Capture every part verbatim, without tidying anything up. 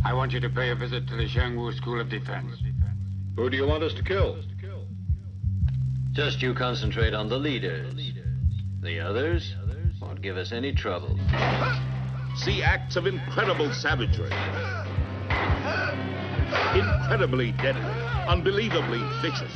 I want you to pay a visit to the Xiangwu School of Defense. Who do you want us to kill? Just you concentrate on the leaders. The others won't give us any trouble. See acts of incredible savagery. Incredibly deadly. Unbelievably vicious.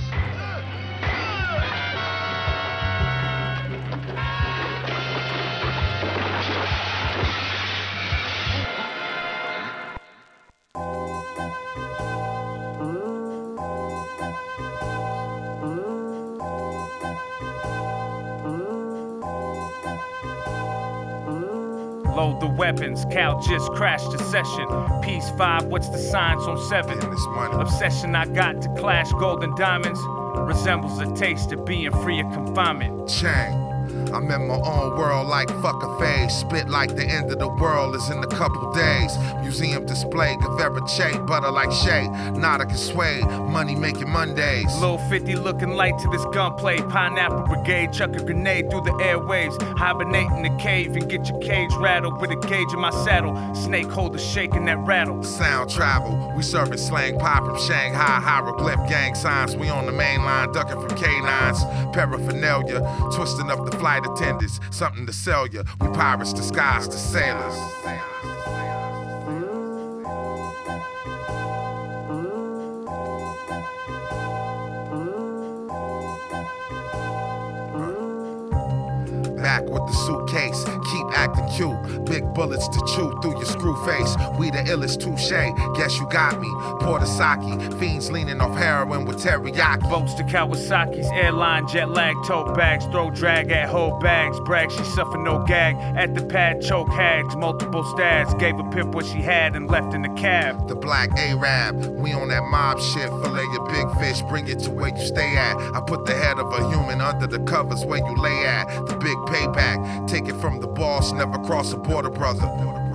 Load the weapons, Cal just crashed the session. Piece five, what's the science on seven? Obsession I got to clash gold and diamonds resembles a taste of being free of confinement. Chang, I'm in my own world like fuck a phase. Spit like the end of the world is in a couple days. Museum display, Guevara Che, butter like Shay. Nautica Sway, money making Mondays. Lil fifty looking light to this gunplay. Pineapple Brigade, chuck a grenade through the airwaves. Hibernate in the cave and get your cage rattled with a gauge in my saddle. Snake holder shaking that rattle. Sound travel, we serving slang pie from Shanghai. Hieroglyph gang signs, we on the main line, ducking from canines. Paraphernalia, twisting up the flight attendants, something to sell ya. We pirates disguised as sailors. Back with the suitcase, keep acting cute. Big bullets to chew through your screw face. We the illest touche, guess you got me. Pour the sake, fiends leaning off heroin with teriyaki. Boats to Kawasaki's airline, jet lag, tote bags, throw drag at whole bags. Brag she suffer no gag, at the pad choke hags, multiple stabs. Gave a pimp what she had and left in the cab. The black Arab, we on that mob shit. Fillet your big fish, bring it to where you stay at. I put the head of a human under the covers where you lay at. The big payback, take it from the boss, never cross a border, brother.